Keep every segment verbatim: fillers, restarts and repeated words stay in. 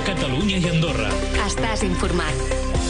Catalunya i Andorra. Estàs informat.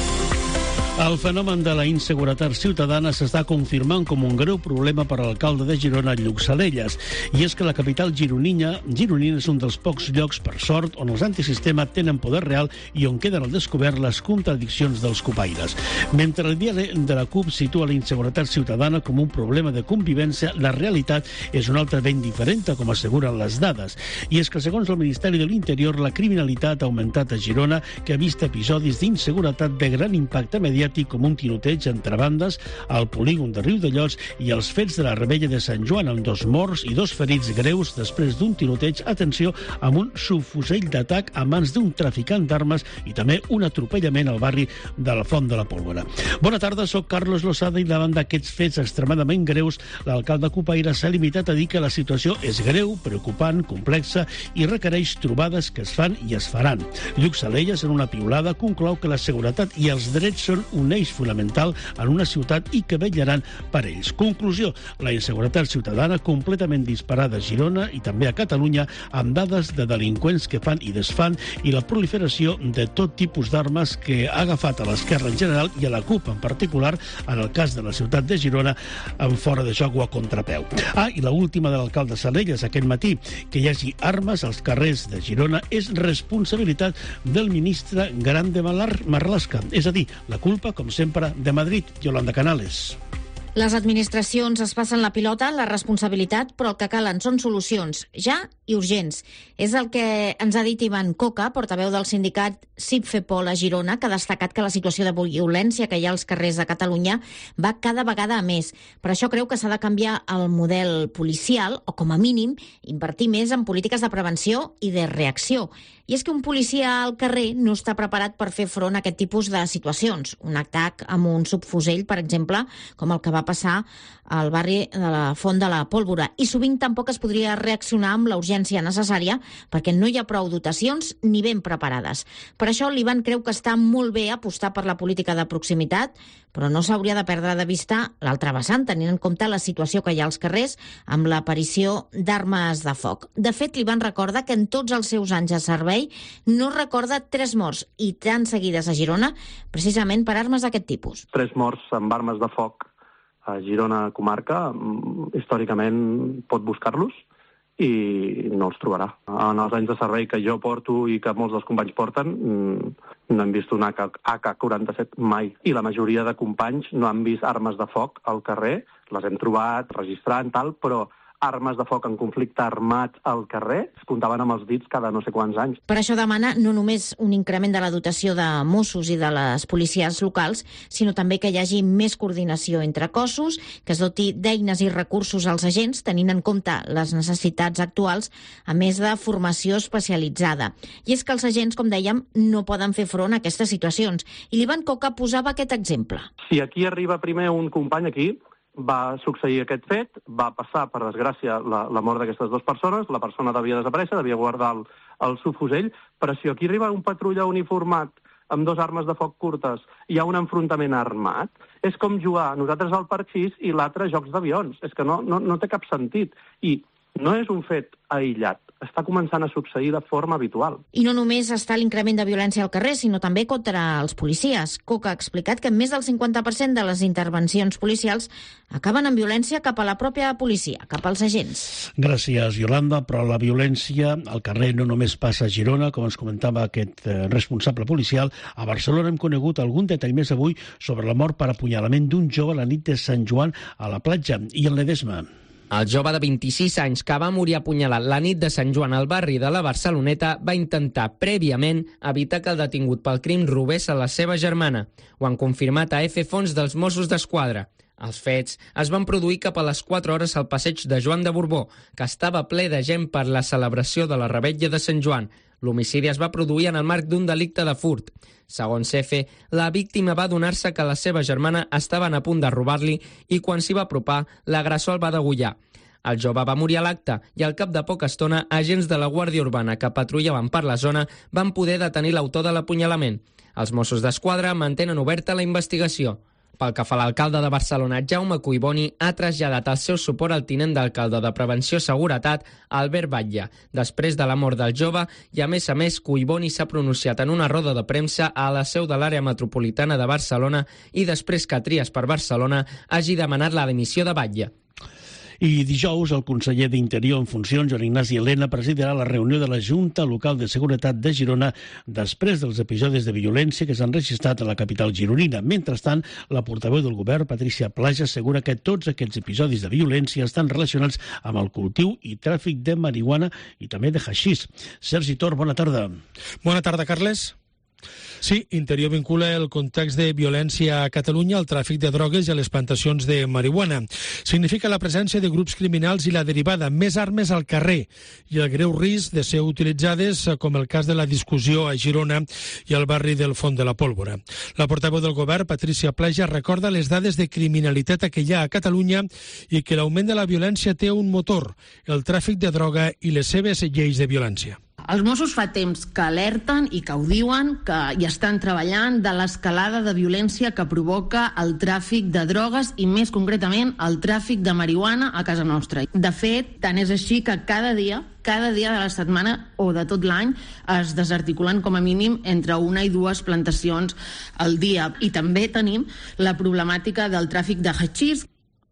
El fenomen de la inseguretat ciutadana s'està confirmant com un greu problema per a l'alcalde de Girona, Lluc Salellas. I és que la capital gironina, gironina és un dels pocs llocs, per sort, on els antisistema tenen poder real i on queden al descobert les contradiccions dels copaires. Mentre el diari de la CUP situa la inseguretat ciutadana com un problema de convivència, la realitat és una altra ben diferent, com asseguren les dades. I és que, segons el Ministeri de l'Interior, la criminalitat ha augmentat a Girona, que ha vist episodis d'inseguretat de gran impacte mediàtic, com un tiroteig entre bandes al polígon de Riudellots i els fets de la Rebella de Sant Joan, amb dos morts i dos ferits greus després d'un tiroteig, atenció, amb un subfusell d'atac a mans d'un traficant d'armes i també un atropellament al barri de la Font de la Pólvora. Bona tarda, soc Carlos Losada i davant d'aquests fets extremadament greus, l'alcalde copaire s'ha limitat a dir que la situació és greu, preocupant, complexa i requereix trobades que es fan i es faran. Lluc Salellas, en una piulada, conclou que la seguretat i els drets són un eix fonamental en una ciutat i que vetllaran per ells. Conclusió, la inseguretat ciutadana completament disparada a Girona i també a Catalunya, amb dades de delinqüents que fan i desfan i la proliferació de tot tipus d'armes que ha agafat a l'esquerra en general i a la CUP en particular, en el cas de la ciutat de Girona, en fora de joc o a contrapeu. Ah, i l'última de l'alcalde Salellas aquest matí, que hi hagi armes als carrers de Girona és responsabilitat del ministre Grande Marlaska, és a dir, la culpa, com sempre, de Madrid. Yolanda Canales. Les administracions es passen la pilota, la responsabilitat, però el que calen són solucions, ja i urgents. És el que ens ha dit Ivan Coca, portaveu del sindicat SIPFEPOL a Girona, que ha destacat que la situació de violència que hi ha als carrers de Catalunya va cada vegada a més. Per això creu que s'ha de canviar el model policial, o com a mínim, invertir més en polítiques de prevenció i de reacció. I és que un policia al carrer no està preparat per fer front a aquest tipus de situacions. Un atac amb un subfusell, per exemple, com el que va passar al barri de la Font de la Pólvora. I sovint tampoc es podria reaccionar amb la urgència necessària perquè no hi ha prou dotacions ni ben preparades. Per això l'Ivan creu que està molt bé apostar per la política de proximitat, però no s'hauria de perdre de vista l'altra vessant, tenint en compte la situació que hi ha als carrers amb l'aparició d'armes de foc. De fet, l'Ivan recorda que en tots els seus anys de servei no recorda tres morts i tan seguides a Girona precisament per armes d'aquest tipus. Tres morts amb armes de foc a Girona comarca, històricament pot buscar-los i no els trobarà. En els anys de servei que jo porto i que molts dels companys porten, no hem vist un A K quaranta-set mai. I la majoria de companys no han vist armes de foc al carrer, les hem trobat registrant, tal, però armes de foc en conflicte armat al carrer es comptaven amb els dits cada no sé quants anys. Per això demana no només un increment de la dotació de Mossos i de les policies locals, sinó també que hi hagi més coordinació entre cossos, que es doti d'eines i recursos als agents, tenint en compte les necessitats actuals, a més de formació especialitzada. I és que els agents, com dèiem, no poden fer front a aquestes situacions. I l'Ivan Coca posava aquest exemple. Si aquí arriba primer un company aquí, va succeir aquest fet, va passar, per desgràcia, la, la mort d'aquestes dues persones, la persona devia desaparèixer, devia guardar el, el subfusell, però si aquí arriba un patrulla uniformat amb dos armes de foc curtes, hi ha un enfrontament armat, és com jugar nosaltres al parxís i l'altre jocs d'avions. És que no, no, no té cap sentit. I no és un fet aïllat, està començant a succeir de forma habitual. I no només està l'increment de violència al carrer, sinó també contra els policies. Coca ha explicat que més del cinquanta per cent de les intervencions policials acaben amb violència cap a la pròpia policia, cap als agents. Gràcies, Yolanda, però la violència al carrer no només passa a Girona, com ens comentava aquest eh, responsable policial. A Barcelona hem conegut algun detall més avui sobre la mort per apunyalament d'un jove a la nit de Sant Joan a la platja i en Ledesma. El jove de vint-i-sis anys que va morir apunyalat la nit de Sant Joan al barri de la Barceloneta va intentar prèviament evitar que el detingut pel crim robés a la seva germana. Ho han confirmat a F Fons dels Mossos d'Esquadra. Els fets es van produir cap a les quatre hores al passeig de Joan de Borbó, que estava ple de gent per la celebració de la Rebella de Sant Joan. L'homicidi es va produir en el marc d'un delicte de furt. Segons F, la víctima va adonar-se que la seva germana estaven a punt de robar-li i quan s'hi va apropar, l'agressor el va degollar. El jove va morir a l'acte i al cap de poca estona, agents de la Guàrdia Urbana que patrullaven per la zona van poder detenir l'autor de l'apunyalament. Els Mossos d'Esquadra mantenen oberta la investigació. Pel que fa a l'alcalde de Barcelona, Jaume Collboni, ha traslladat el seu suport al tinent d'alcalde de Prevenció i Seguretat, Albert Batlle, després de la mort del jove, i a més a més Collboni s'ha pronunciat en una roda de premsa a la seu de l'àrea metropolitana de Barcelona i després que Tries per Barcelona hagi demanat la dimissió de Batlle. I dijous el conseller d'Interior en funcions, Joan Ignasi Elena, presidirà la reunió de la Junta Local de Seguretat de Girona després dels episodis de violència que s'han registrat a la capital gironina. Mentrestant, la portaveu del govern, Patricia Plaja, assegura que tots aquests episodis de violència estan relacionats amb el cultiu i tràfic de marihuana i també de haixís. Sergi Tor, bona tarda. Bona tarda, Carles. Sí, Interior vincula el context de violència a Catalunya al tràfic de drogues i a les plantacions de marihuana. Significa la presència de grups criminals i la derivada, més armes al carrer i el greu risc de ser utilitzades, com el cas de la discussió a Girona i al barri del Font de la Pólvora. La portaveu del govern, Patricia Plaja, recorda les dades de criminalitat que hi ha a Catalunya i que l'augment de la violència té un motor, el tràfic de droga i les seves lleis de violència. Els Mossos fa temps que alerten i que ho diuen, que hi estan treballant de l'escalada de violència que provoca el tràfic de drogues i més concretament el tràfic de marihuana a casa nostra. De fet, tant és així que cada dia cada dia de la setmana o de tot l'any es desarticulen com a mínim entre una i dues plantacions al dia. I també tenim la problemàtica del tràfic de haixís.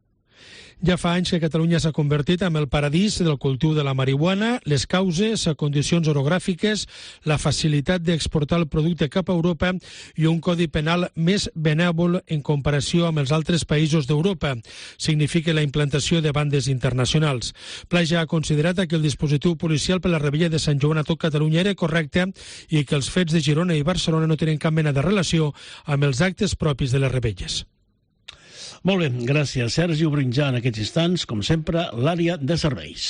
Ja fa anys que Catalunya s'ha convertit en el paradís del cultiu de la marihuana, les causes, condicions orogràfiques, la facilitat d'exportar el producte cap a Europa i un codi penal més benèvol en comparació amb els altres països d'Europa. Significa la implantació de bandes internacionals. Plaja ha considerat que el dispositiu policial per la rebella de Sant Joan a tot Catalunya era correcte i que els fets de Girona i Barcelona no tenen cap mena de relació amb els actes propis de les rebelles. Molt bé, gràcies, Sergi. Obrim ja en aquests instants, com sempre, l'àrea de serveis.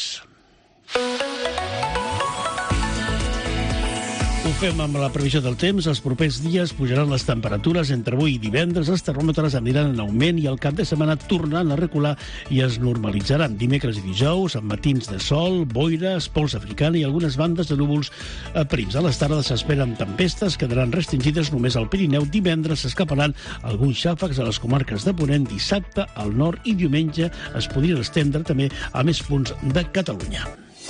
Ho fem amb la previsió del temps. Els propers dies pujaran les temperatures. Entre avui i divendres els termòmetres aniran en augment i el cap de setmana tornaran a recular i es normalitzaran. Dimecres i dijous, amb matins de sol, boires, pols africana i algunes bandes de núvols prims. A les tardes s'esperen tempestes, quedaran restringides només al Pirineu. Divendres s'escaparan alguns xàfecs a les comarques de Ponent. Dissabte al nord i diumenge es podrien estendre també a més punts de Catalunya.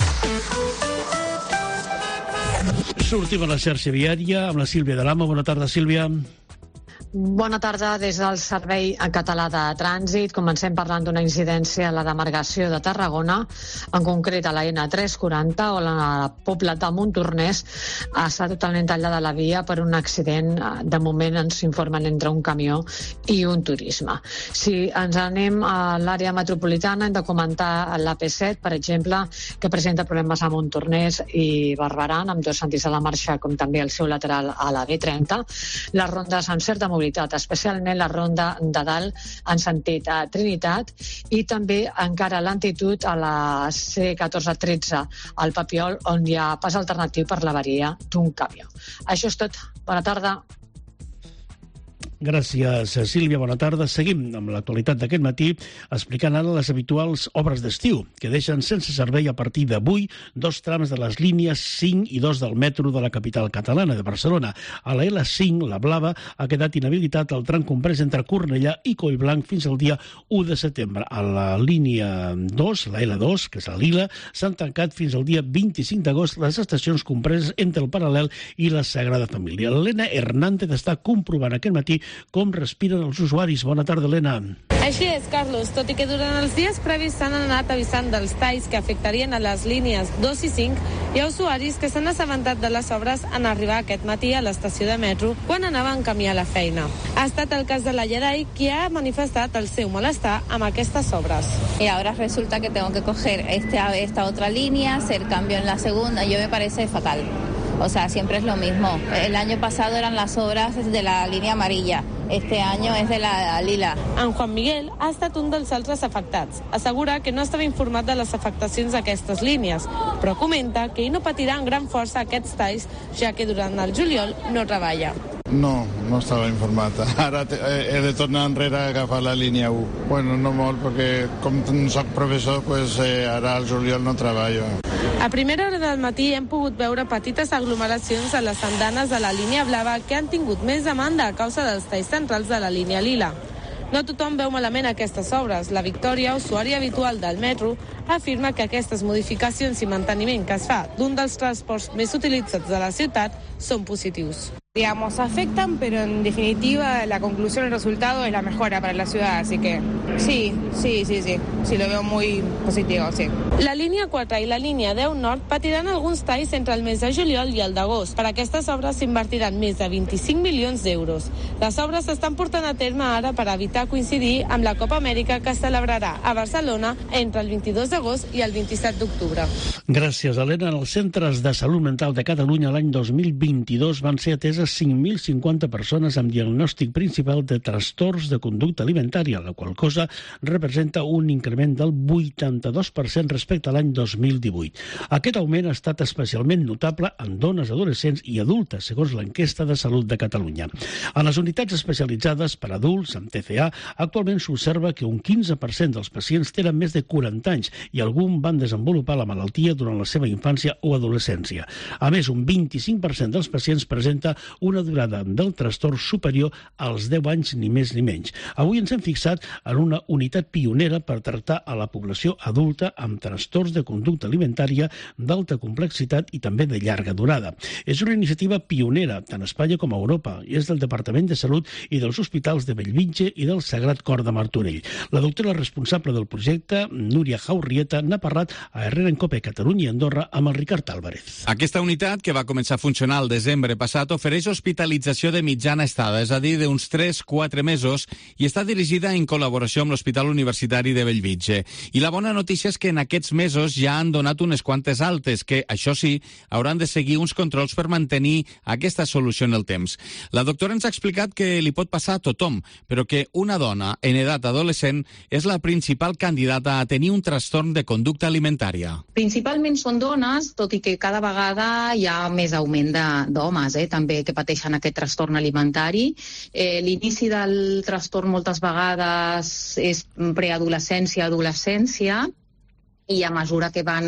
Sortim a la xarxa viària amb la Sílvia de Lama. Bona tarda, Sílvia. Bona tarda des del Servei Català de Trànsit. Comencem parlant d'una incidència a la demarcació de Tarragona, en concret a la ena tres quaranta, on el poble de Montornès està totalment tallada la via per un accident. De moment ens informen entre un camió i un turisme. Si ens anem a l'àrea metropolitana, hem de comentar l'A P set, per exemple, que presenta problemes a Montornès i Barberà, amb dos sentits a la marxa, com també el seu lateral a la B trenta. Les rondes amb certa mobilitat, especialment la ronda de dalt en sentit a Trinitat i també encara l'altitud a la C catorze tretze al Papiol, on hi ha pas alternatiu per l'avaria d'un camió. Això és tot. Bona tarda. Gràcies, Sílvia. Bona tarda. Seguim amb l'actualitat d'aquest matí, explicant ara les habituals obres d'estiu, que deixen sense servei a partir d'avui dos trams de les línies cinc i dos del metro de la capital catalana, de Barcelona. A la ela cinc, la blava, ha quedat inhabilitat el tram comprès entre Cornellà i Collblanc fins al dia u de setembre. A la línia dos, la ela dos, que és la lila, s'han tancat fins al dia vint-i-cinc d'agost les estacions compreses entre el Paral·lel i la Sagrada Família. L'Helena Hernández està comprovant aquest matí com respiren els usuaris. Bona tarda, Helena. Així és, Carlos. Tot i que durant els dies previs s'han anat avisant dels talls que afectarien a les línies dos i cinc, hi ha usuaris que s'han assabentat de les obres en arribar aquest matí a l'estació de metro quan anaven camí a la feina. Ha estat el cas de la Llerai, qui ha manifestat el seu malestar amb aquestes obres. Y ahora resulta que tengo que coger este, esta otra línea, hacer cambio en la segunda. Yo me parece fatal. O sea, siempre es lo mismo. El año pasado eran las obras de la línea amarilla. Este año és de la lila. En Juan Miguel ha estat un dels altres afectats. Assegura que no estava informat de les afectacions d'aquestes línies, però comenta que ell no patirà en gran força aquests talls, ja que durant el juliol no treballa. No, no estava informat. Ara he de tornar enrere a agafar la línia u. Bueno, no molt, perquè com soc professor, pues, eh, ara al juliol no treballo. A primera hora del matí hem pogut veure petites aglomeracions a les andanes de la línia blava que han tingut més demanda a causa dels talls centrals de la línia lila. No tothom veu malament aquestes obres. La Victòria, usuària habitual del metro, afirma que aquestes modificacions i manteniment que es fa d'un dels transports més utilitzats de la ciutat són positius. Digamos, afectan, pero en definitiva la conclusión, el resultado es la mejora para la ciudad, así que sí, sí, sí, sí, sí lo veo muy positivo, sí. La línia quatre i la línia deu nord patiran alguns talls entre el mes de juliol i el d'agost. Per aquestes obres s'invertiran més de vint-i-cinc milions d'euros. Les obres s'estan portant a terme ara per evitar coincidir amb la Copa Amèrica que es celebrarà a Barcelona entre el vint-i-dos d'agost i el vint-i-set d'octubre. Gràcies, Helena. En els centres de salut mental de Catalunya l'any dos mil vint-i-dos van ser ateses cinc mil cinquanta persones amb diagnòstic principal de trastorns de conducta alimentària, la qual cosa representa un increment del vuitanta-dos per cent respecte a l'any dos mil divuit. Aquest augment ha estat especialment notable en dones adolescents i adultes, segons l'enquesta de Salut de Catalunya. A les unitats especialitzades per adults amb T C A, actualment s'observa que un quinze per cent dels pacients tenen més de quaranta anys i alguns van desenvolupar la malaltia durant la seva infància o adolescència. A més, un vint-i-cinc per cent dels pacients presenta una durada del trastorn superior als deu anys, ni més ni menys. Avui ens hem fixat en una unitat pionera per tractar a la població adulta amb trastorns de conducta alimentària d'alta complexitat i també de llarga durada. És una iniciativa pionera tant a Espanya com a Europa i és del Departament de Salut i dels hospitals de Bellvitge i del Sagrat Cor de Martorell. La doctora responsable del projecte, Núria Jaurrieta, n'ha parlat a Herrera en Cope, Catalunya i Andorra amb el Ricard Álvarez. Aquesta unitat, que va començar a funcionar el desembre passat, ofereix hospitalització de mitjana estada, és a dir, d'uns tres a quatre mesos, i està dirigida en col·laboració amb l'Hospital Universitari de Bellvitge. I la bona notícia és que en aquests mesos ja han donat unes quantes altes, que, això sí, hauran de seguir uns controls per mantenir aquesta solució en el temps. La doctora ens ha explicat que li pot passar a tothom, però que una dona en edat adolescent és la principal candidata a tenir un trastorn de conducta alimentària. Principalment són dones, tot i que cada vegada hi ha més augment d'homes, eh, també, que pateixen aquest trastorn alimentari. Eh, L'inici del trastorn moltes vegades és preadolescència, adolescència, i a mesura que van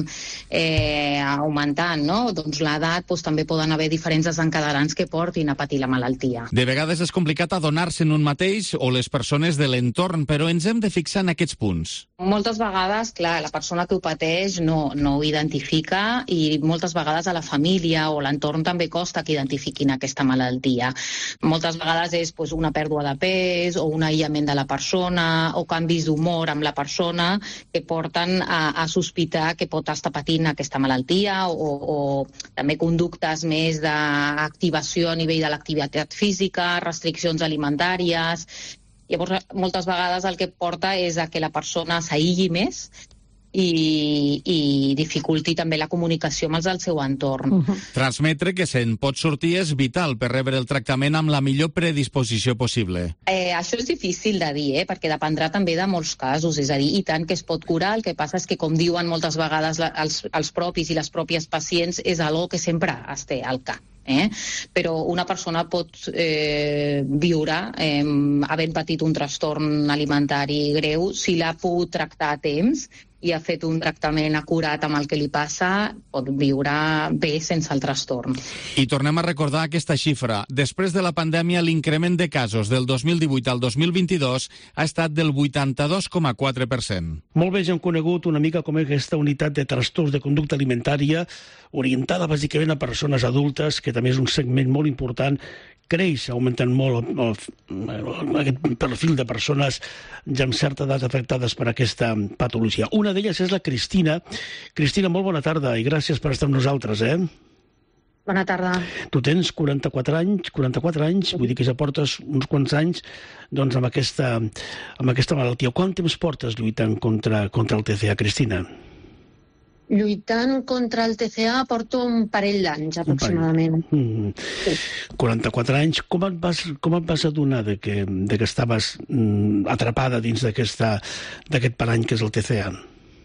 eh, augmentant, no? doncs l'edat, doncs, també poden haver diferents desencadenants que portin a patir la malaltia. De vegades és complicat adonar-se en un mateix o les persones de l'entorn, però ens hem de fixar en aquests punts. Moltes vegades, clar, la persona que ho pateix no, no ho identifica i moltes vegades a la família o l'entorn també costa que identifiquin aquesta malaltia. Moltes vegades és doncs, una pèrdua de pes o un aïllament de la persona o canvis d'humor amb la persona que porten A, a sospitar que pot estar patint aquesta malaltia o, o també conductes més d'activació a nivell de l'activitat física, restriccions alimentàries. Llavors, moltes vegades el que porta és a que la persona s'aïlli més i, i dificulti també la comunicació amb els del seu entorn. Uh-huh. Transmetre que se'n pot sortir és vital per rebre el tractament amb la millor predisposició possible. Eh, això és difícil de dir, eh, perquè dependrà també de molts casos, és a dir, i tant que es pot curar, el que passa és que, com diuen moltes vegades la, els, els propis i les pròpies pacients, és algo que sempre es té al cap. Eh? Però una persona pot eh, viure eh, havent patit un trastorn alimentari greu si l'ha pogut tractar a temps i ha fet un tractament acurat amb el que li passa, pot viure bé sense el trastorn. I tornem a recordar aquesta xifra. Després de la pandèmia, l'increment de casos del dos mil divuit al dos mil vint-i-dos ha estat del vuitanta-dos coma quatre per cent. Molt bé, ja hem conegut una mica com és aquesta unitat de trastorns de conducta alimentària orientada bàsicament a persones adultes, que també és un segment molt important. Creix, augmentant molt el, el, aquest perfil de persones ja amb certa edat afectades per aquesta patologia. Una d'elles és la Cristina. Cristina, molt bona tarda i gràcies per estar amb nosaltres, eh? Bona tarda. Tu tens quaranta-quatre anys, quaranta-quatre anys, vull dir que ja portes uns quants anys doncs, amb, aquesta, amb aquesta malaltia. Quant temps portes lluitant contra, contra el T C A, Cristina? Lluitant contra el T C A porto un parell d'anys, aproximadament. Mm. Sí. quaranta-quatre anys. Com et vas, com et vas adonar de que, de que estaves mm, atrapada dins d'aquest parany que és el T C A?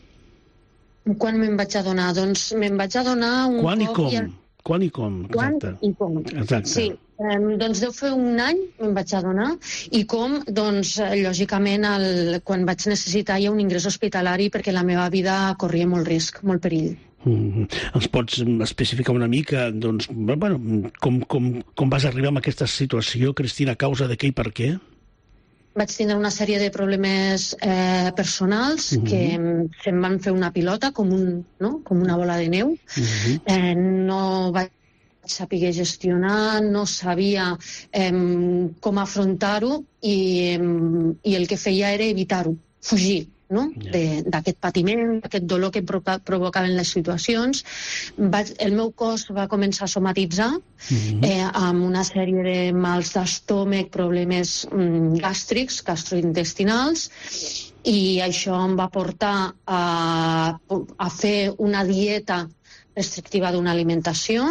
Quan me'n vaig adonar? Doncs me'n vaig adonar un Quan cop... i com? Ja... Quan i com? Quan Exacte. i com. Exacte. Sí. Um, doncs deu fer un any me'n vaig adonar i com, doncs, lògicament, el, quan vaig necessitar ja un ingrés hospitalari perquè la meva vida corria molt risc, molt perill. Mm. Ens pots especificar una mica doncs, bueno, com, com, com vas arribar a aquesta situació, Cristina, a causa de què i per què? vaig tindre una sèrie de problemes eh, personals uh-huh. que se'm van fer una pilota com, un, no? com una bola de neu. Uh-huh. Eh, no vaig saber gestionar, no sabia eh, com afrontar-ho i, eh, i el que feia era evitar-ho, fugir. No? Yeah. D'aquest patiment, d'aquest dolor que provocaven les situacions. Vaig, el meu cos va començar a somatitzar mm-hmm. eh, amb una sèrie de mals d'estómac, problemes mm, gàstrics, gastrointestinals, i això em va portar a, a fer una dieta restrictiva d'una alimentació,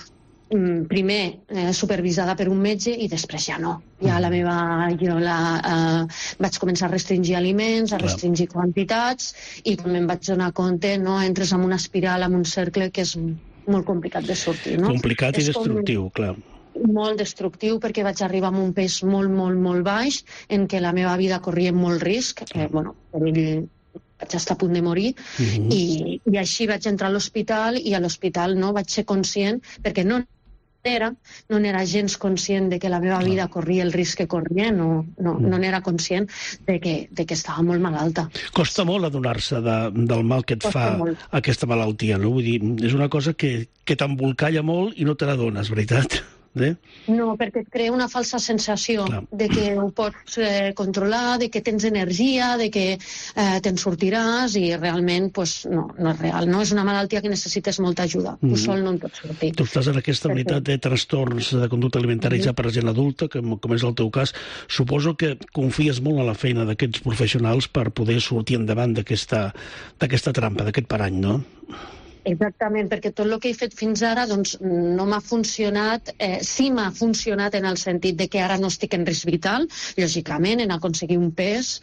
primer eh, supervisada per un metge i després ja no. Ja la meva, jo la, eh, vaig començar a restringir aliments, a restringir quantitats, i quan me'n vaig donar compte, no, entres en una espiral, en un cercle que és molt complicat de sortir. No? Complicat i destructiu, com, clar. Molt destructiu, perquè vaig arribar amb un pes molt, molt, molt baix, en què la meva vida corria molt risc. Eh, bueno, per ell vaig estar a punt de morir, uh-huh. i, i així vaig entrar a l'hospital, i a l'hospital no vaig ser conscient, perquè no era, no n'era gens conscient de que la meva vida corria el risc que corria, no, no, no n'era conscient de que, de que estava molt malalta. Costa molt adonar-se de, del mal que et Costa fa molt. Aquesta malaltia, no? Vull dir, és una cosa que, que t'embolcalla molt i no te n'adones, veritat? Eh? No, perquè et crea una falsa sensació Clar. de que ho pots eh, controlar, de que tens energia, de que eh, te'n sortiràs, i realment pues, no, no és real. No? És una malaltia que necessites molta ajuda. Mm-hmm. Tu sol no en pots sortir. Tu estàs en aquesta unitat de trastorns de conducta alimentària mm-hmm. ja per gent adulta, que, com és el teu cas. Suposo que confies molt en la feina d'aquests professionals per poder sortir endavant d'aquesta d'aquesta trampa, d'aquest parany, no? Exactament, perquè tot el que he fet fins ara doncs, no m'ha funcionat. Eh, sí m'ha funcionat en el sentit de que ara no estic en risc vital, lògicament, en aconseguir un pes,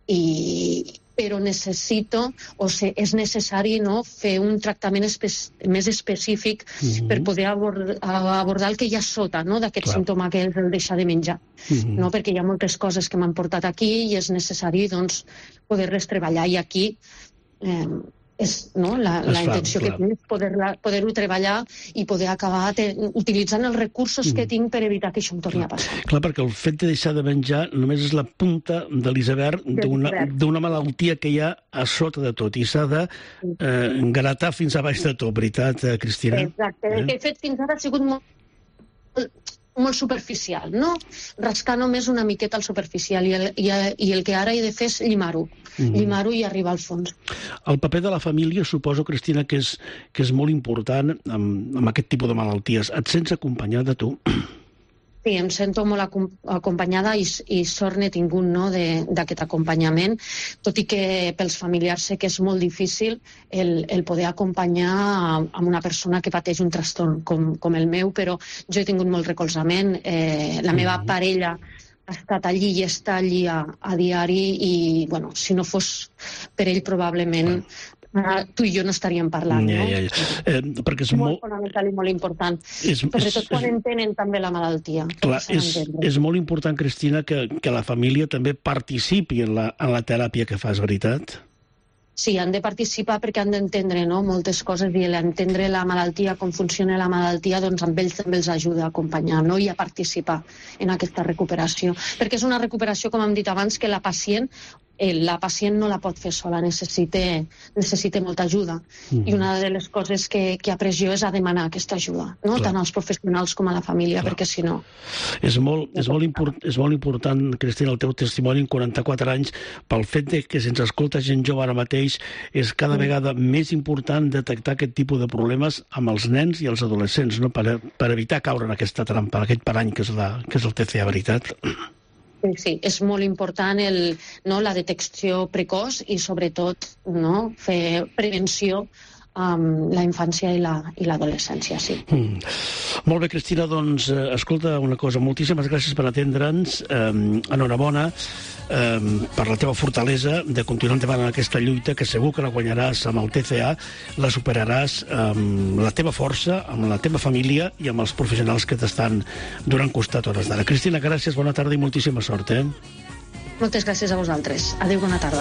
i, però necessito, o sigui, és necessari no, fer un tractament espe més específic mm-hmm. per poder abord abordar el que hi ha sota, no, d'aquest símptoma que és el deixar de menjar. Mm-hmm. No, perquè hi ha moltes coses que m'han portat aquí i és necessari doncs, poder-les treballar, i aquí eh, és no, la, la intenció clar. que tinc, poder-ho poder treballar i poder acabar utilitzant els recursos mm. que tinc per evitar que això em torni clar. a passar. Clar, perquè el fet de deixar de menjar només és la punta de l'iceberg d'una malaltia que hi ha a sota de tot, i s'ha de eh, gratar fins a baix de tot, veritat, Cristina? Exacte, el eh? que he fet fins ara ha sigut molt molt superficial, no? Rascar només una miqueta al superficial, i el, i, i el que ara he de fer és llimar-ho, mm. llimar-ho i arribar al fons. El paper de la família, suposo, Cristina, que és, que és molt important amb, amb aquest tipus de malalties. Et sents acompanyada, tu? Sí, em sento molt acompanyada, i, i sort n'he tingut no, d'aquest acompanyament, tot i que pels familiars sé que és molt difícil el, el poder acompanyar amb una persona que pateix un trastorn com, com el meu, però jo he tingut molt recolzament. Eh, la meva mm-hmm. parella ha estat allí i està allí a, a diari, i bueno, si no fos per ell probablement Uh, tu i jo no estaríem parlant, ja, no? Ja, ja. Eh, perquè és molt, molt fonamental i molt important. És, Sobretot és, quan és, entenen també la malaltia. Clar, és, és molt important, Cristina, que, que la família també participi en la, en la teràpia que fas, veritat? Sí, han de participar perquè han d'entendre no, moltes coses, i l'entendre la malaltia, com funciona la malaltia, doncs amb ells també els ajuda a acompanyar, no? I a participar en aquesta recuperació. Perquè és una recuperació, com hem dit abans, que la pacient eh, la pacient no la pot fer sola, necessita, necessita molta ajuda. Mm-hmm. I una de les coses que, que he après jo és a demanar aquesta ajuda, no? Tant als professionals com a la família, Clar. perquè si no... És molt, és, molt import, és molt important, Cristina, el teu testimoni en quaranta-quatre anys, pel fet de que se'ns escolta gent jove ara mateix, és cada vegada més important detectar aquest tipus de problemes amb els nens i els adolescents, no? per, per evitar caure en aquesta trampa, en aquest parany que és, la, que és el T C A, veritat? Sí, sí, és molt important el, no, la detecció precoç i sobretot no, fer prevenció amb la infància i l'adolescència, la, sí. Mm. Molt bé, Cristina, doncs, eh, escolta una cosa, moltíssimes gràcies per atendre'ns, eh, enhorabona eh, per la teva fortalesa de continuar endavant en aquesta lluita, que segur que la guanyaràs amb el T C A, la superaràs amb la teva força, amb la teva família i amb els professionals que t'estan donant costat hores d'ara. Cristina, gràcies, bona tarda i moltíssima sort, eh? Moltes gràcies a vosaltres. Adéu, bona tarda.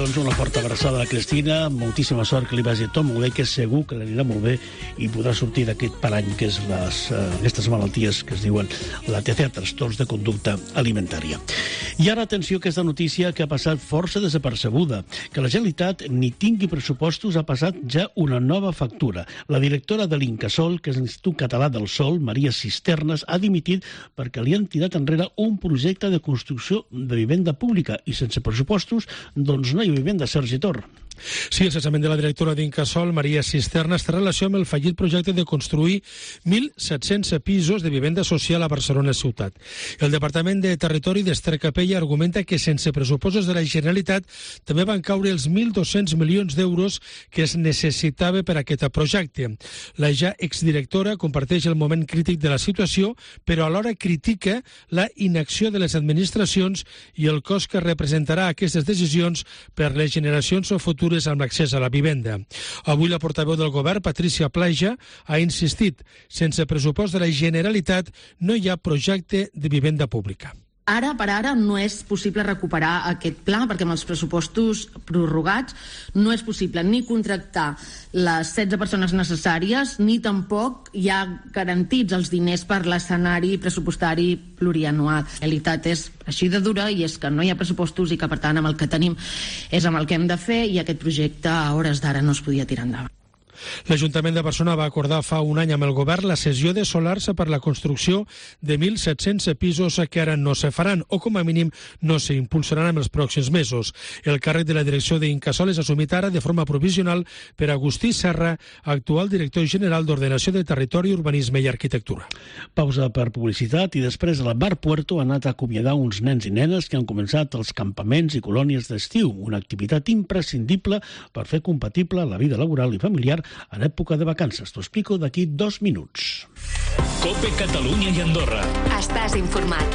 Doncs una forta abraçada a la Cristina, moltíssima sort, que li vagi tot molt bé, que segur que l'anirà molt bé i podrà sortir d'aquest parany que és les, uh, aquestes malalties que es diuen la T C A, trastorns de conducta alimentària. I ara, atenció, aquesta notícia que ha passat força desapercebuda, que la Generalitat ni tingui pressupostos ha passat ja una nova factura. La directora de l'Incasòl, que és l'Institut Català del Sòl, Maria Cisternes, ha dimitit perquè li han tirat enrere un projecte de construcció de vivenda pública i sense pressupostos, doncs no hi ha vivenda, Sergi Tor. Sí, el cessament de la directora d'Incasòl, Maria Cisterna, està en relació amb el fallit projecte de construir mil set-cents pisos de vivenda social a Barcelona ciutat. El Departament de Territori d'Ester Capella argumenta que sense pressupostos de la Generalitat també van caure els mil dos-cents milions d'euros que es necessitava per a aquest projecte. La ja exdirectora comparteix el moment crític de la situació, però alhora critica la inacció de les administracions i el cost que representarà aquestes decisions per les generacions futures amb l'accés a la vivenda. Avui la portaveu del govern, Patricia Plaja, ha insistit: sense pressupost de la Generalitat no hi ha projecte de vivenda pública. Ara, per ara, no és possible recuperar aquest pla perquè amb els pressupostos prorrogats no és possible ni contractar les setze persones necessàries ni tampoc hi ha garantits els diners per l'escenari pressupostari plurianual. La realitat és així de dura i és que no hi ha pressupostos i que, per tant, amb el que tenim és amb el que hem de fer i aquest projecte a hores d'ara no es podia tirar endavant. L'Ajuntament de Barcelona va acordar fa un any amb el govern la cessió de solars per la construcció de mil set-cents pisos que ara no se faran o com a mínim no s'impulsaran en els pròxims mesos. El càrrec de la direcció d'Incasòl és assumit ara de forma provisional per Agustí Serra, actual director general d'Ordenació de Territori, Urbanisme i Arquitectura. Pausa per publicitat i després la Bar Puerto ha anat a acomiadar uns nens i nenes que han començat els campaments i colònies d'estiu, una activitat imprescindible per fer compatible la vida laboral i familiar en època de vacances. T'ho explico d'aquí dos minuts. COPE Catalunya i Andorra. Estàs informat.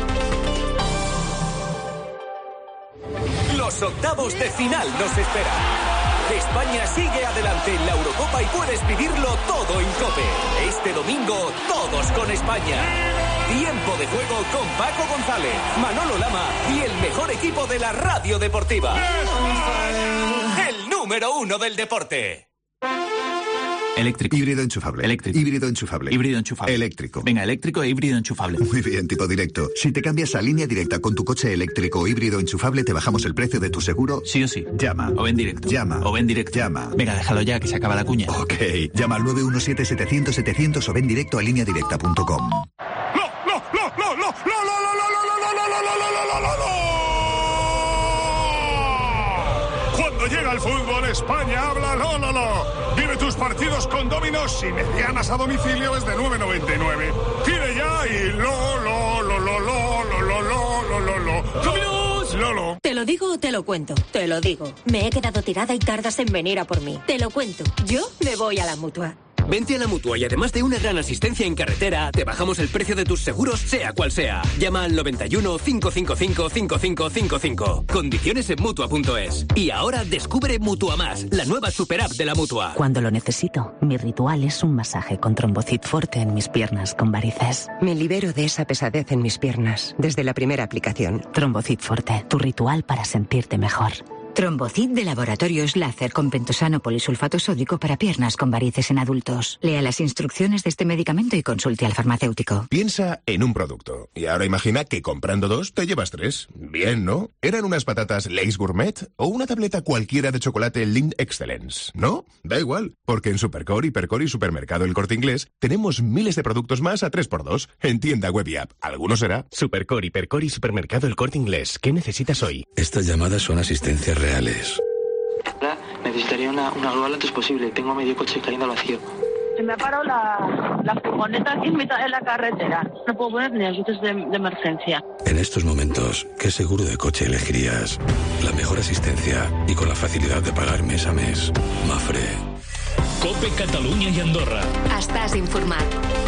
Los octavos de final nos esperan. España sigue adelante en la Eurocopa y puedes vivirlo todo en COPE. Este domingo, todos con España. Tiempo de juego con Paco González, Manolo Lama y el mejor equipo de la radio deportiva. El número uno del deporte. Eléctrico. Híbrido enchufable. Eléctrico. Híbrido enchufable. Híbrido enchufable. Eléctrico. Venga, eléctrico e híbrido enchufable. Muy bien, tipo directo. Si te cambias a Línea Directa con tu coche eléctrico o híbrido enchufable, te bajamos el precio de tu seguro. Sí o sí. Llama. O ven directo. Llama. O ven directo. Llama. Venga, déjalo ya, que se acaba la cuña. Ok. Llama al nueve uno siete setecientos setecientos o ven directo a línea directa punto com. ¡No, no, no, no, no, no, no, no, no, no, no, no, no, no! Cuando llega el fútbol, España habla lo, lo, lo. Vive tus partidos con Dominos y medianas a domicilio desde nueve noventa y nueve. Pide ya y lo, lo, lo, lo, lo, lo, lo, lo, lo, lo. ¡Dominos! Lolo. ¿Te lo digo o te lo cuento? Te lo digo. Me he quedado tirada y tardas en venir a por mí. Te lo cuento. Yo me voy a la Mutua. Vente a la Mutua y además de una gran asistencia en carretera, te bajamos el precio de tus seguros, sea cual sea. Llama al noventa y uno, cinco cinco cinco, cinco cinco cinco cinco. Condiciones en Mutua punto es. Y ahora descubre Mutua Más, la nueva super app de la Mutua. Cuando lo necesito, mi ritual es un masaje con Trombocid Forte en mis piernas con varices. Me libero de esa pesadez en mis piernas desde la primera aplicación. Trombocid Forte, tu ritual para sentirte mejor. Trombocid de Laboratorios Láser con pentosano polisulfato sódico para piernas con varices en adultos. Lea las instrucciones de este medicamento y consulte al farmacéutico. Piensa en un producto. Y ahora imagina que comprando dos te llevas tres. Bien, ¿no? ¿Eran unas patatas Lay's Gourmet o una tableta cualquiera de chocolate Lind Excellence? ¿No? Da igual, porque en Supercore, Hipercore y Supermercado El Corte Inglés tenemos miles de productos más a tres por dos. En tienda, web y app. ¿Alguno será? Supercore, Hipercore y Supermercado El Corte Inglés. ¿Qué necesitas hoy? Estas llamadas son asistencias reales. Hola, necesitaría una, una grúa lo antes posible. Tengo medio coche cayendo al vacío. Se me ha parado la, la furgoneta aquí en mitad de la carretera. No puedo poner ni las luces de, de emergencia. En estos momentos, ¿qué seguro de coche elegirías? La mejor asistencia y con la facilidad de pagar mes a mes. Mafre. COPE Catalunya i Andorra. Estàs informat.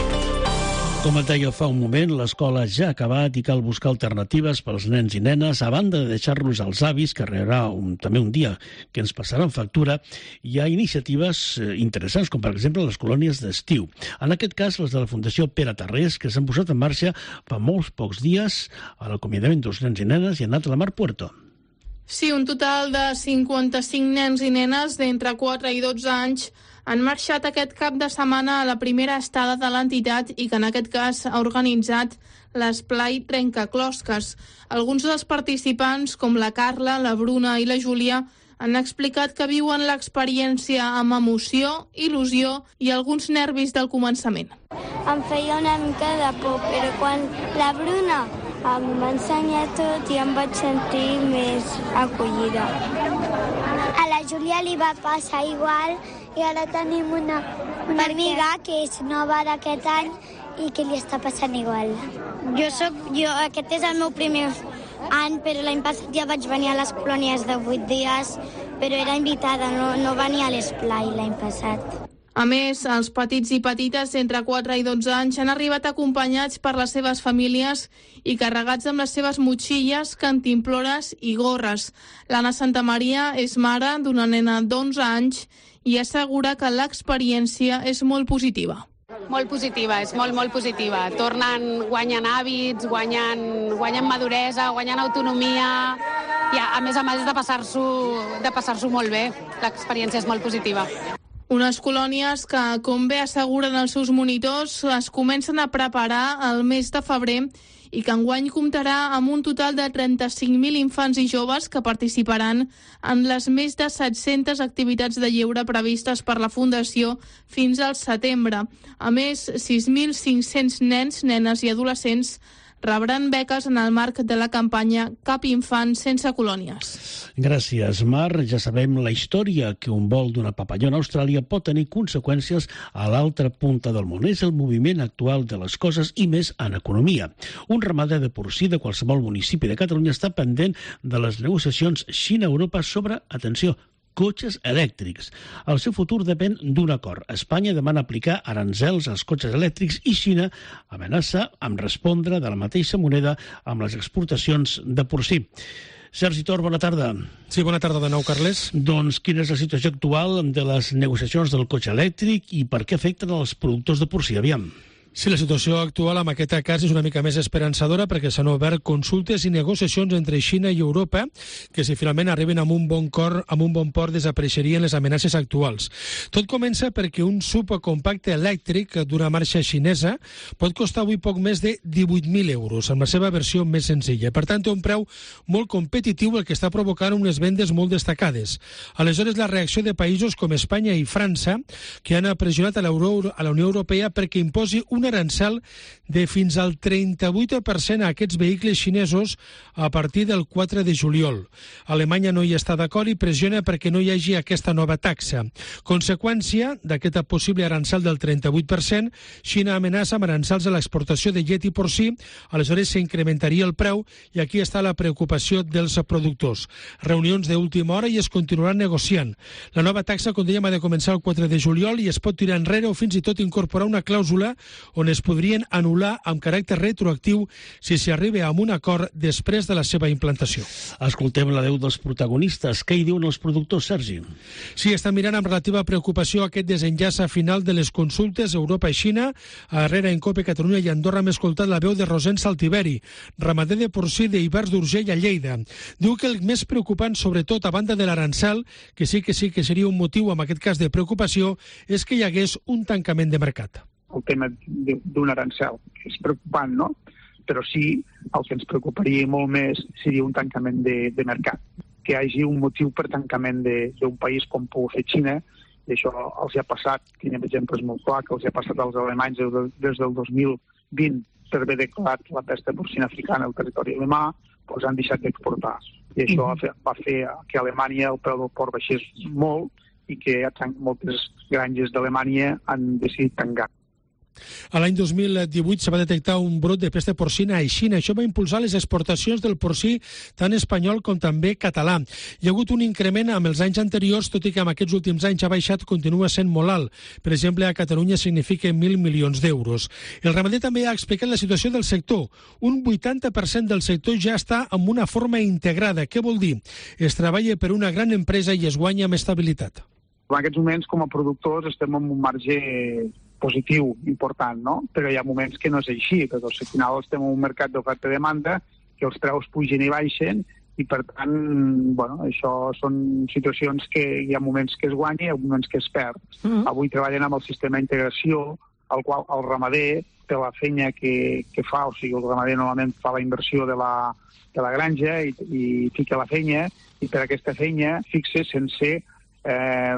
Com et deia fa un moment, l'escola ja ha acabat i cal buscar alternatives pels nens i nenes, a banda de deixar-los als avis, que arribarà un, també un dia que ens passaran factura. Hi ha iniciatives interessants, com per exemple les colònies d'estiu. En aquest cas, les de la Fundació Pere Tarrés, que s'han posat en marxa fa molts pocs dies a l'acomiadament dels nens i nenes i han anat a la Mar Puerto. Sí, un total de cinquanta-cinc nens i nenes d'entre quatre i dotze anys han marxat aquest cap de setmana a la primera estada de l'entitat i que en aquest cas ha organitzat l'esplai Trencaclosques. Alguns dels participants, com la Carla, la Bruna i la Júlia, han explicat que viuen l'experiència amb emoció, il·lusió i alguns nervis del començament. Em feia una mica de por, però quan la Bruna em va ensenyar tot i em vaig sentir més acollida. A la Júlia li va passar igual i ara tenim una, una amiga que és nova d'aquest any i que li està passant igual. Jo soc, jo, aquest és el meu primer any, però l'any passat ja vaig venir a les colònies de vuit dies, però era invitada, no, no venia a l'esplai l'any passat. A més, els petits i petites entre quatre i dotze anys han arribat acompanyats per les seves famílies i carregats amb les seves motxilles, cantimplores i gorres. L'Anna Santamaria és mare d'una nena d'onze anys i assegura que l'experiència és molt positiva. Molt positiva, és molt, molt positiva. Tornen, guanyen hàbits, guanyen, guanyen maduresa, guanyen autonomia i a més a més de passar-s'ho de passar-s'ho molt bé. L'experiència és molt positiva. Unes colònies que, com bé asseguren els seus monitors, es comencen a preparar al mes de febrer i que enguany comptarà amb un total de trenta-cinc mil infants i joves que participaran en les més de set-centes activitats de lleure previstes per la Fundació fins al setembre. A més, sis mil cinc-cents nens, nenes i adolescents rebran beques en el marc de la campanya Cap infant sense colònies. Gràcies, Mar. Ja sabem la història que un vol d'una papallona a Austràlia pot tenir conseqüències a l'altra punta del món. És el moviment actual de les coses i més en economia. Un ramader de porcí de qualsevol municipi de Catalunya està pendent de les negociacions Xina-Europa sobre, atenció, cotxes elèctrics. El seu futur depèn d'un acord. Espanya demana aplicar aranzels als cotxes elèctrics i Xina amenaça amb respondre de la mateixa moneda amb les exportacions de porcí. Sergi Tor, bona tarda. Sí, bona tarda de nou, Carles. Doncs quina és la situació actual de les negociacions del cotxe elèctric i per què afecten els productors de porcí? Aviam. Sí, la situació actual en aquest cas és una mica més esperançadora perquè s'han obert consultes i negociacions entre Xina i Europa que si finalment arriben amb un bon cor, amb un bon port desapareixerien les amenaces actuals. Tot comença perquè un subcompacte elèctric d'una marxa xinesa pot costar avui poc més de divuit mil euros amb la seva versió més senzilla. Per tant, té un preu molt competitiu el que està provocant unes vendes molt destacades. Aleshores, la reacció de països com Espanya i França que han pressionat a, a la Unió Europea perquè imposi un un arancel de fins al trenta-vuit per cent a aquests vehicles xinesos a partir del quatre de juliol. Alemanya no hi està d'acord i pressiona perquè no hi hagi aquesta nova taxa. Conseqüència d'aquest possible arancel del trenta-vuit per cent, Xina amenaça amb arancels a l'exportació de llet i porcí, aleshores s'incrementaria el preu i aquí està la preocupació dels productors. Reunions d'última hora i es continuaran negociant. La nova taxa, com dèiem, ha de començar el quatre de juliol i es pot tirar enrere o fins i tot incorporar una clàusula on es podrien anul·lar amb caràcter retroactiu si s'hi arriba a un acord després de la seva implantació. Escoltem la veu dels protagonistes. Què hi diuen els productors, Sergi? Sí, estan mirant amb relativa preocupació aquest desenllaç final de les consultes Europa i Xina. A darrere, en COPE, Catalunya i Andorra hem escoltat la veu de Rosent Saltiveri, ramader de porcí d'Ivars d'Urgell a Lleida. Diu que el més preocupant, sobretot a banda de l'arancel, que sí que sí que seria un motiu en aquest cas de preocupació, és que hi hagués un tancament de mercat. El tema d'un arancel és preocupant, no? Però sí, el que ens preocuparia molt més seria un tancament de, de mercat. Que hi hagi un motiu per tancament d'un país com pugui fer Xina, i això els ha passat, tenim exemples molt clar, que els ha passat als alemanys des del dos mil vint per haver declarat la pesta porcina africana al territori alemà, doncs han deixat d'exportar. I això va fer que a Alemanya el preu del porc baixés molt i que moltes granges d'Alemanya han decidit tancar. A l'any dos mil divuit se va detectar un brot de pesta porcina a Xina. Això va impulsar les exportacions del porcí tant espanyol com també català. Hi ha hagut un increment amb els anys anteriors, tot i que en aquests últims anys ha baixat, continua sent molt alt. Per exemple, a Catalunya significa mil milions d'euros. El ramader també ha explicat la situació del sector. Un vuitanta per cent del sector ja està en una forma integrada. Què vol dir? Es treballa per una gran empresa i es guanya amb estabilitat. En aquests moments, com a productors, estem en un marge positiu, important, no? Però hi ha moments que no és així, perquè al final estem en un mercat d'oferta i demanda, que els preus pugen i baixen, i I, per tant, bueno, això són situacions que hi ha moments que es guanya i hi ha moments que es perd. Mm-hmm. Avui treballen amb el sistema d'integració, al qual el ramader té la feina que, que fa, o sigui, el ramader normalment fa la inversió de la, de la granja i, i fica la feina, i per aquesta feina fixa sense, eh,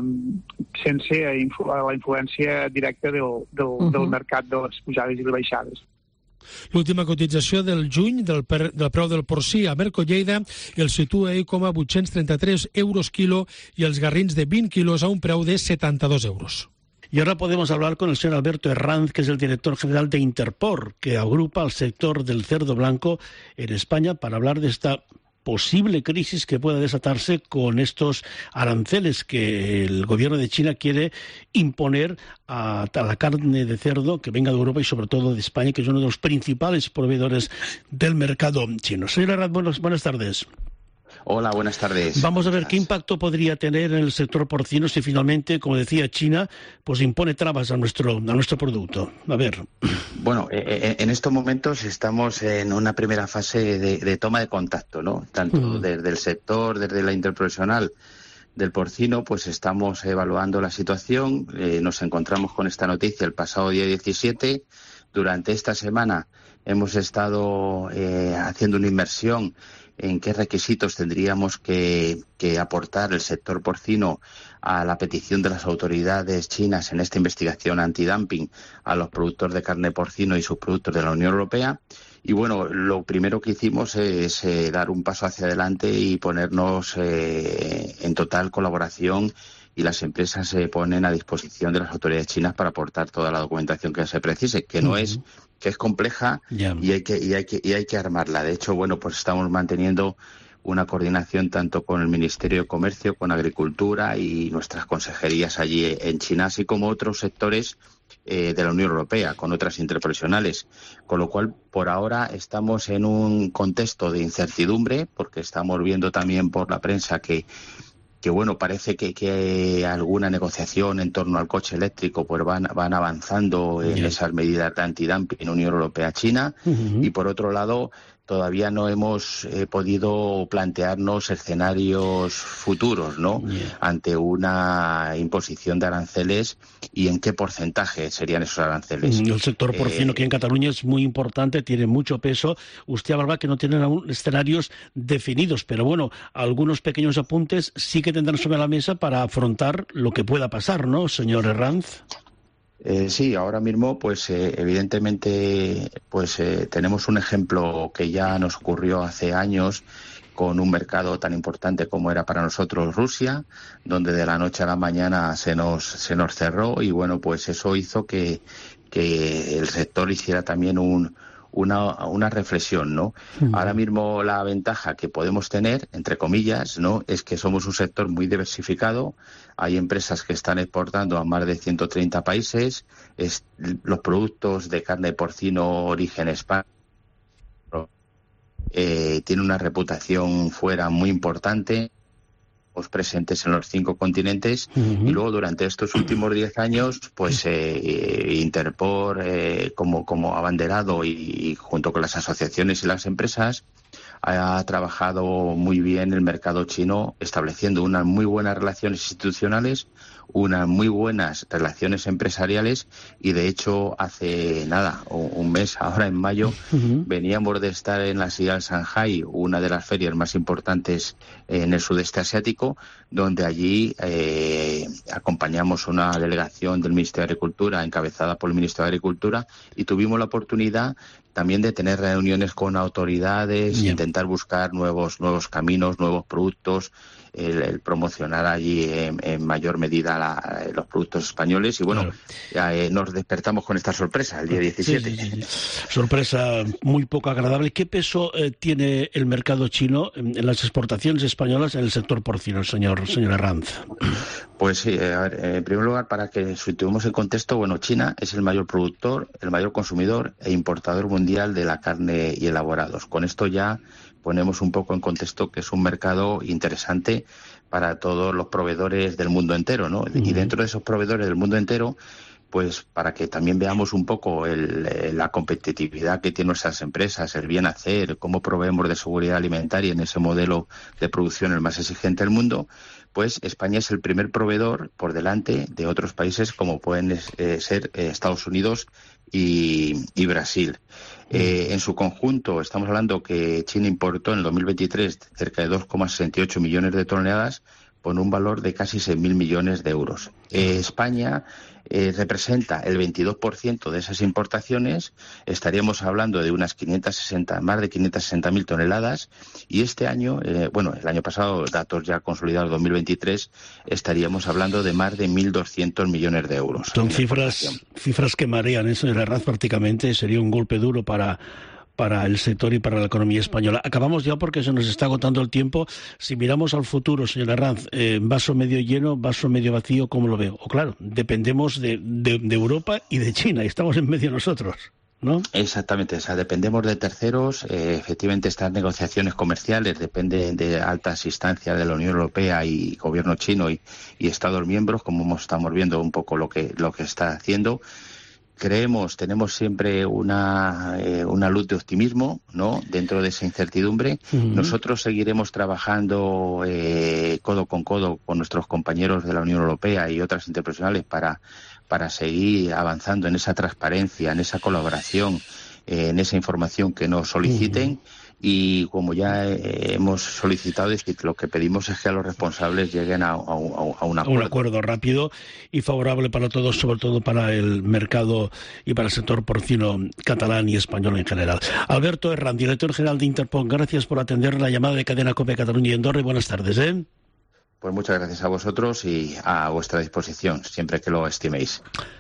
sense influ la influència directa del, del, uh-huh. del mercat de les pujades i les baixades. L'última cotització del juny del, per, del preu del porcí a Merco Lleida el situa a vuit-cents treinta-tres euros quilo y els garrins de vint quilos a un preu de setanta-dos euros. Y ahora podemos hablar con el señor Alberto Herranz, que es el director general de Interpor, que agrupa al sector del cerdo blanco en España, para hablar de esta posible crisis que pueda desatarse con estos aranceles que el gobierno de China quiere imponer a, a la carne de cerdo que venga de Europa y sobre todo de España, que es uno de los principales proveedores del mercado chino. Señor Herranz, buenas, buenas tardes. Hola, buenas tardes. Vamos a ver qué impacto podría tener en el sector porcino si finalmente, como decía China, pues impone trabas a nuestro, a nuestro producto. A ver. Bueno, eh, en estos momentos estamos en una primera fase de, de toma de contacto, ¿no? Tanto uh-huh. desde el sector, desde la interprofesional del porcino, pues estamos evaluando la situación. Eh, nos encontramos con esta noticia el pasado día diecisiete. Durante esta semana hemos estado eh, haciendo una inmersión en qué requisitos tendríamos que, que aportar el sector porcino a la petición de las autoridades chinas en esta investigación antidumping a los productores de carne porcino y subproductos de la Unión Europea. Y bueno, lo primero que hicimos es eh, dar un paso hacia adelante y ponernos eh, en total colaboración, y las empresas se ponen a disposición de las autoridades chinas para aportar toda la documentación que se precise, que no uh-huh. es que es compleja yeah. y hay que y hay que y hay que armarla. De hecho, bueno, pues estamos manteniendo una coordinación tanto con el Ministerio de Comercio, con Agricultura y nuestras consejerías allí en China, así como otros sectores eh, de la Unión Europea, con otras interprofesionales. Con lo cual, por ahora estamos en un contexto de incertidumbre, porque estamos viendo también por la prensa que que bueno, parece que, que alguna negociación en torno al coche eléctrico pues van, van avanzando en yeah. esas medidas de antidumping en Unión Europea-China. Uh-huh. Y por otro lado, todavía no hemos eh, podido plantearnos escenarios futuros, ¿no? Yeah. Ante una imposición de aranceles y en qué porcentaje serían esos aranceles. El sector porcino eh, que en Cataluña es muy importante, tiene mucho peso. Usted hablaba que no tienen aún escenarios definidos, pero bueno, algunos pequeños apuntes sí que tendrán sobre la mesa para afrontar lo que pueda pasar, ¿no, señor Herranz? Eh, sí, ahora mismo, pues eh, evidentemente, pues eh, tenemos un ejemplo que ya nos ocurrió hace años con un mercado tan importante como era para nosotros Rusia, donde de la noche a la mañana se nos se nos cerró y bueno, pues eso hizo que que el sector hiciera también un Una, una reflexión, ¿no? Uh-huh. Ahora mismo la ventaja que podemos tener, entre comillas, ¿no?, es que somos un sector muy diversificado. Hay empresas que están exportando a más de ciento treinta países. Es, los productos de carne de porcino origen España eh, tienen una reputación fuera muy importante, presentes en los cinco continentes. Uh-huh. Y luego durante estos últimos diez años pues eh, Interpor eh, como, como abanderado y, y junto con las asociaciones y las empresas ha trabajado muy bien el mercado chino, estableciendo unas muy buenas relaciones institucionales, unas muy buenas relaciones empresariales y de hecho hace nada, un mes, ahora en mayo, uh-huh. veníamos de estar en la ciudad de Shanghái, una de las ferias más importantes en el sudeste asiático, donde allí eh, acompañamos una delegación del Ministerio de Agricultura encabezada por el Ministro de Agricultura y tuvimos la oportunidad también de tener reuniones con autoridades, yeah. intentar buscar nuevos nuevos caminos, nuevos productos, el, el promocionar allí en, en mayor medida la, los productos españoles y bueno, claro. ya, eh, nos despertamos con esta sorpresa el día diecisiete. Sí, sí, sí. Sorpresa muy poco agradable. ¿Qué peso eh, tiene el mercado chino en, en las exportaciones españolas en el sector porcino, señor, señor Herranz? Pues sí, a ver, en primer lugar, para que situemos el contexto, bueno, China es el mayor productor, el mayor consumidor e importador mundial de la carne y elaborados. Con esto ya ponemos un poco en contexto que es un mercado interesante para todos los proveedores del mundo entero, ¿no? Uh-huh. Y dentro de esos proveedores del mundo entero, pues para que también veamos un poco el, la competitividad que tienen nuestras empresas, el bien hacer, cómo proveemos de seguridad alimentaria en ese modelo de producción el más exigente del mundo, pues España es el primer proveedor por delante de otros países como pueden eh, ser eh, Estados Unidos y, y Brasil. Eh, en su conjunto, estamos hablando que China importó en el dos mil veintitrés cerca de dos coma sesenta y ocho millones de toneladas, con un valor de casi seis mil millones de euros. Eh, España eh, representa el veintidós por ciento de esas importaciones, estaríamos hablando de unas quinientas sesenta, más de quinientas sesenta mil toneladas, y este año, eh, bueno, el año pasado, datos ya consolidados dos mil veintitrés, estaríamos hablando de más de mil doscientos millones de euros. Son cifras, cifras que marean, eso de la red prácticamente sería un golpe duro para... para el sector y para la economía española. Acabamos ya porque se nos está agotando el tiempo. Si miramos al futuro, señora Herranz, eh, vaso medio lleno, vaso medio vacío, ¿cómo lo veo? O claro, dependemos de, de, de Europa y de China, y estamos en medio nosotros, ¿no? Exactamente, o sea, dependemos de terceros. Eh, efectivamente, estas negociaciones comerciales dependen de altas instancias de la Unión Europea y gobierno chino y, y Estados miembros, como estamos viendo un poco lo que, lo que está haciendo. Creemos, tenemos siempre una, eh, una luz de optimismo, ¿no?, dentro de esa incertidumbre. Uh-huh. Nosotros seguiremos trabajando eh, codo con codo con nuestros compañeros de la Unión Europea y otras interprofesionales para, para seguir avanzando en esa transparencia, en esa colaboración, eh, en esa información que nos soliciten. Uh-huh. Y como ya eh, hemos solicitado, es que lo que pedimos es que a los responsables lleguen a, a, a un acuerdo. Un acuerdo rápido y favorable para todos, sobre todo para el mercado y para el sector porcino catalán y español en general. Alberto Herranz, director general de Interpon, gracias por atender la llamada de Cadena COPE Cataluña y Andorra, y buenas tardes, ¿eh? Pues muchas gracias a vosotros y a vuestra disposición, siempre que lo estiméis.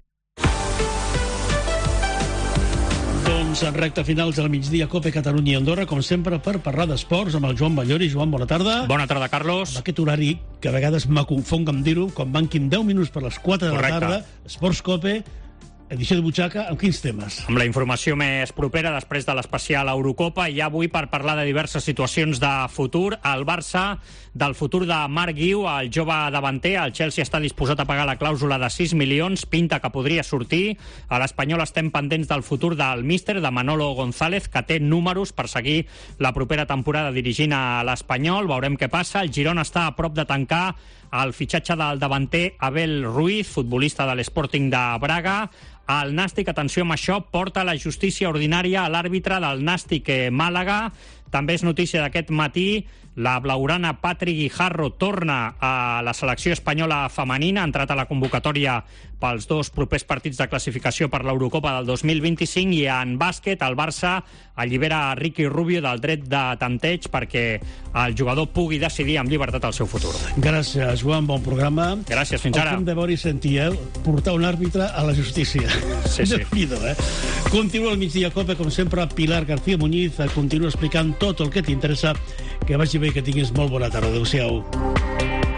Doncs en recta finals del migdia, COPE Catalunya i Andorra, com sempre, per parlar d'esports amb el Joan Ballori. Joan, bona tarda. Bona tarda, Carlos. Amb aquest horari, que a vegades me confong amb dir-ho, quan manquin deu minuts per les quatre de Correcte. la tarda, Esports COPE, edició de butxaca, amb quins temes? Amb la informació més propera després de l'especial Eurocopa, i avui per parlar de diverses situacions de futur. El Barça, del futur de Marc Guiu, el jove davanter. El Chelsea està disposat a pagar la clàusula de sis milions, pinta que podria sortir. A l'Espanyol estem pendents del futur del míster, de Manolo González, que té números per seguir la propera temporada dirigint a l'Espanyol. Veurem què passa. El Girona està a prop de tancar el fitxatge del davanter Abel Ruiz, futbolista de l'Sporting de Braga. El Nàstic, atenció amb això, porta la justícia ordinària a l'àrbitre del Nàstic Màlaga. També és notícia d'aquest matí, la blaurana Patri Guijarro torna a la selecció espanyola femenina, ha entrat a la convocatòria pels dos propers partits de classificació per l'Eurocopa del dos mil vint-i-cinc, i en bàsquet el Barça allibera a Ricky Rubio del dret de tanteig perquè el jugador pugui decidir amb llibertat el seu futur. Gràcies, Joan, bon programa. Gràcies, fins ara. El fem de veure i sentir, eh? Portar un àrbitre a la justícia. Sí, sí. Déu-n'hi-do, eh? Continua el migdia COPE, com sempre, Pilar García Muñiz continua explicant tot el que t'interessa. Que vagi bé, que tinguis molt bona tarda. Adéu-siau.